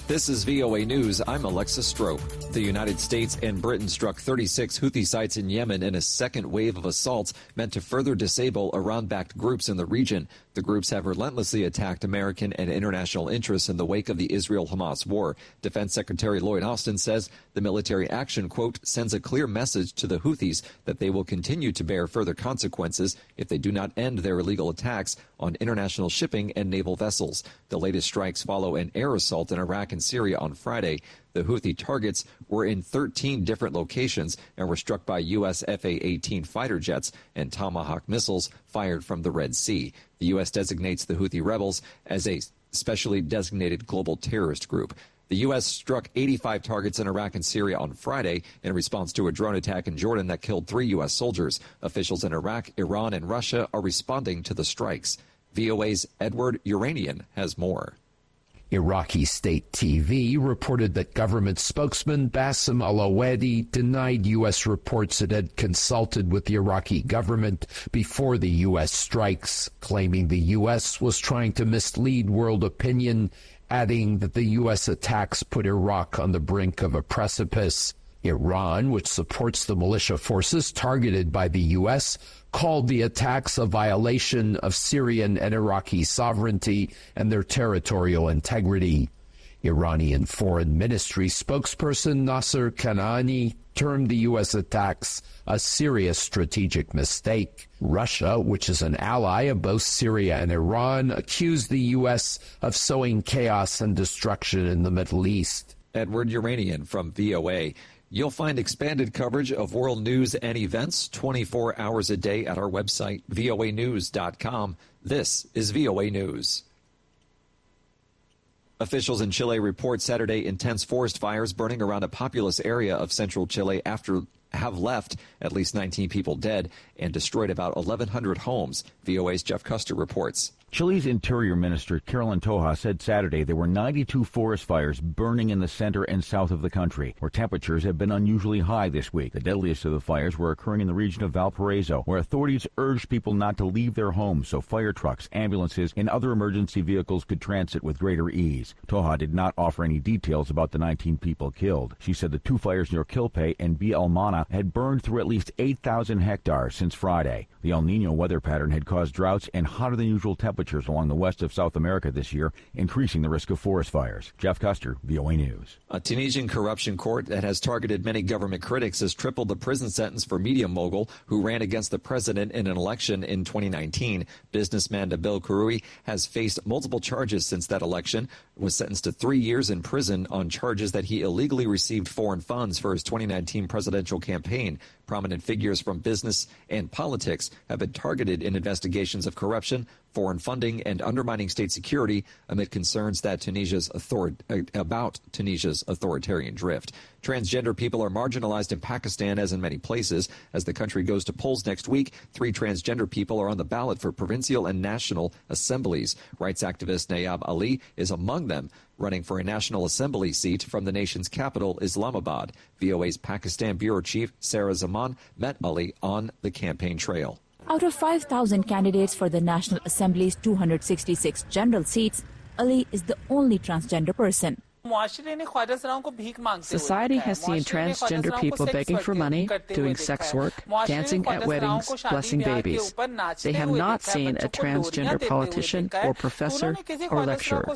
This is VOA News. I'm Alexis Strope. The United States and Britain struck 36 Houthi sites in Yemen in a second wave of assaults meant to further disable Iran-backed groups in the region. The groups have relentlessly attacked American and international interests in the wake of the Israel-Hamas war. Defense Secretary Lloyd Austin says the military action, quote, sends a clear message to the Houthis that they will continue to bear further consequences if they do not end their illegal attacks on international shipping and naval vessels. The latest strikes follow an air assault in Iraq and Syria on Friday. The Houthi targets were in 13 different locations and were struck by U.S. Fa-18 fighter jets and Tomahawk missiles fired from the Red Sea. The U.S. designates the Houthi rebels as a specially designated global terrorist group. The U.S. struck 85 targets in Iraq and Syria on Friday in response to a drone attack in Jordan that killed 3 U.S. soldiers. Officials in Iraq, Iran, and Russia are responding to the strikes. VOA's Edward Uranian has more. Iraqi state TV reported that government spokesman Bassem al-Awadi denied U.S. reports it had consulted with the Iraqi government before the U.S. strikes, claiming the U.S. was trying to mislead world opinion, adding that the U.S. attacks put Iraq on the brink of a precipice. Iran, which supports the militia forces targeted by the U.S., called the attacks a violation of Syrian and Iraqi sovereignty and their territorial integrity. Iranian Foreign Ministry spokesperson Nasser Kanani termed the U.S. attacks a serious strategic mistake. Russia, which is an ally of both Syria and Iran, accused the U.S. of sowing chaos and destruction in the Middle East. Edward Uranian from VOA. You'll find expanded coverage of world news and events 24 hours a day at our website, voanews.com. This is VOA News. Officials in Chile report Saturday intense forest fires burning around a populous area of central Chile have left at least 19 people dead and destroyed about 1,100 homes. VOA's Jeff Custer reports. Chile's Interior Minister Carolyn Toja said Saturday there were 92 forest fires burning in the center and south of the country, where temperatures have been unusually high this week. The deadliest of the fires were occurring in the region of Valparaiso, where authorities urged people not to leave their homes so fire trucks, ambulances, and other emergency vehicles could transit with greater ease. Toja did not offer any details about the 19 people killed. She said the 2 fires near Quilpé and Bialmana had burned through at least 8,000 hectares since Friday. The El Nino weather pattern had caused droughts and hotter than usual temperatures along the west of South America this year, increasing the risk of forest fires. Jeff Custer, VOA News. A Tunisian corruption court that has targeted many government critics has tripled the prison sentence for media mogul who ran against the president in an election in 2019. Businessman Nabil Karoui has faced multiple charges since that election, was sentenced to 3 years in prison on charges that he illegally received foreign funds for his 2019 presidential campaign. Prominent figures from business and politics have been targeted in investigations of corruption, foreign funding, and undermining state security amid concerns that about Tunisia's authoritarian drift. Transgender people are marginalized in Pakistan, as in many places. As the country goes to polls next week, 3 transgender people are on the ballot for provincial and national assemblies. Rights activist Nayab Ali is among them, running for a National Assembly seat from the nation's capital, Islamabad. VOA's Pakistan Bureau Chief Sarah Zaman met Ali on the campaign trail. Out of 5,000 candidates for the National Assembly's 266 general seats, Ali is the only transgender person. Society has seen transgender people begging for money, doing sex work, dancing at weddings, blessing babies. They have not seen a transgender politician or professor or lecturer.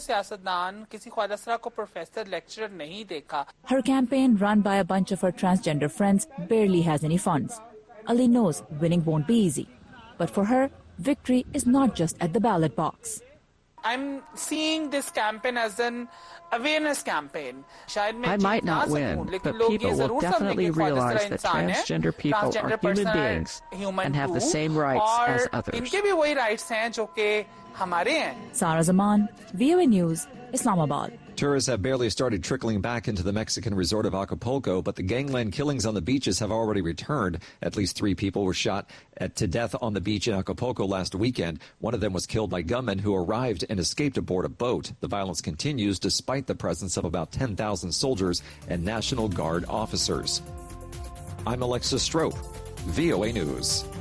Her campaign, run by a bunch of her transgender friends, barely has any funds. Ali knows winning won't be easy. But for her, victory is not just at the ballot box. I'm seeing this campaign as an awareness campaign. I might not win, but people will definitely realize that transgender people are human beings and have the same rights as others. Sarah Zaman, VOA News, Islamabad. Tourists have barely started trickling back into the Mexican resort of Acapulco, but the gangland killings on the beaches have already returned. At least 3 people were shot to death on the beach in Acapulco last weekend. One of them was killed by gunmen who arrived and escaped aboard a boat. The violence continues despite the presence of about 10,000 soldiers and National Guard officers. I'm Alexis Strope, VOA News.